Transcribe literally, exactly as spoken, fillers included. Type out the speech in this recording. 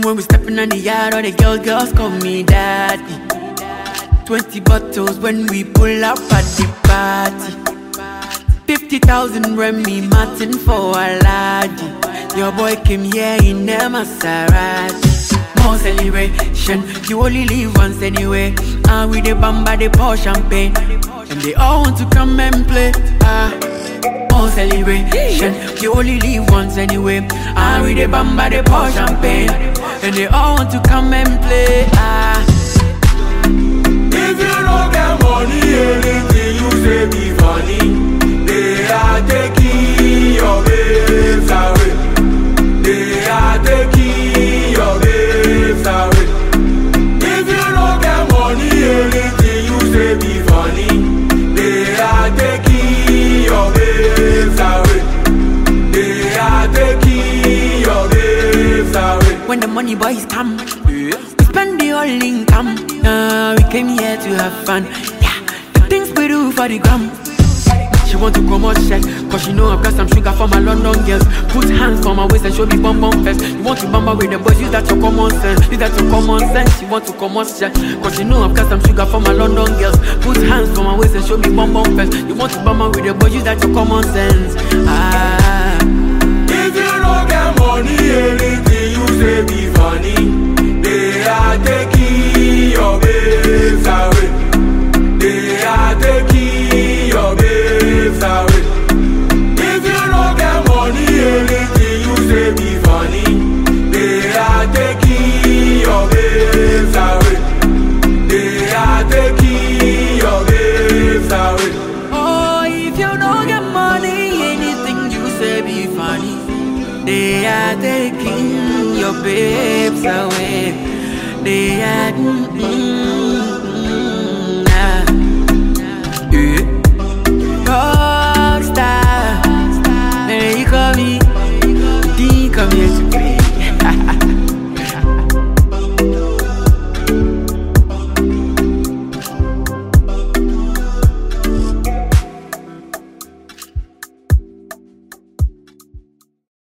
when we stepping on the yard, all the girls, girls call me daddy. Twenty bottles when we pull up at the party. Fifty thousand Remy Martin for a laddie. Your boy came here in a Maserati. More celebration, you only live once anyway. And with the bamba, they pour champagne, and they all want to come and play. Ah, more celebration, you only live once anyway. And with the bamba, they pour champagne, and they all want to come and play. Ah, if you don't get money, anything you say be funny. They are taking your babes away. They are taking your babes away. If you don't get money, anything you say be funny. They are taking your babes away. They are taking your babes away. when the money boys come, we spend the whole income. Nah, we came here to have fun. Yeah, the things we do for the gram. She want to come out check, cause she know I've got some sugar for my London girls. Put hands for my waist and show me bum bum fest. You want to bamba with the boys, use that your common sense. Use that your common sense. She want to come out check, cause she know I've got some sugar for my London girls. Put hands for my waist and show me bum bum fest. You want to bamba with the boys, use that your common sense. Ah, if you don't get money, anything you say be funny. They are taking your babes away. They are taking your babes away. If you don't get money, anything you say be funny. They are taking your babes away. They are taking your babes away. oh, if you don't get money, anything you say be funny. They are taking your babes away. They are. Mm, mm.